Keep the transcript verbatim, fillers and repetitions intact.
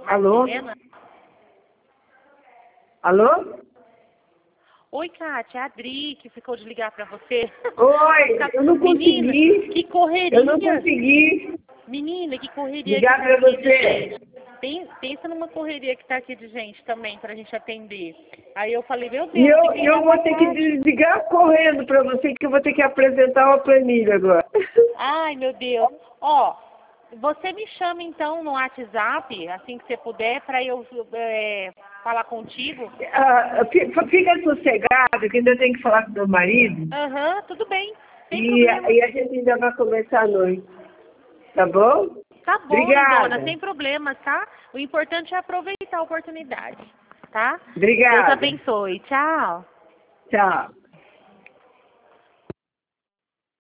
Alô? Helena? Alô? Oi, Kátia, é a Adri, que ficou de ligar pra você. Oi, eu não Menina, consegui. que correria. Eu não consegui Menina, que correria ligar que tá pra aqui de você. gente. Pen- Pensa numa correria que tá aqui de gente também, pra gente atender. Aí eu falei, meu E Deus, eu, tem que eu ligar vou pra ter que Kátia. desligar correndo pra você, que eu vou ter que apresentar uma planilha agora. Ai, meu Deus. Ó, você me chama então no WhatsApp, assim que você puder, pra eu é, falar contigo. Ah, fi- fica sossegado, que ainda tem que falar com meu marido. Aham, tudo bem, sem E, problema. e a gente ainda vai começar à noite. Tá bom? Tá bom, lindona, Obrigada. sem problemas, tá? O importante é aproveitar a oportunidade, tá? Deus Obrigada. abençoe. Tchau. Tchau.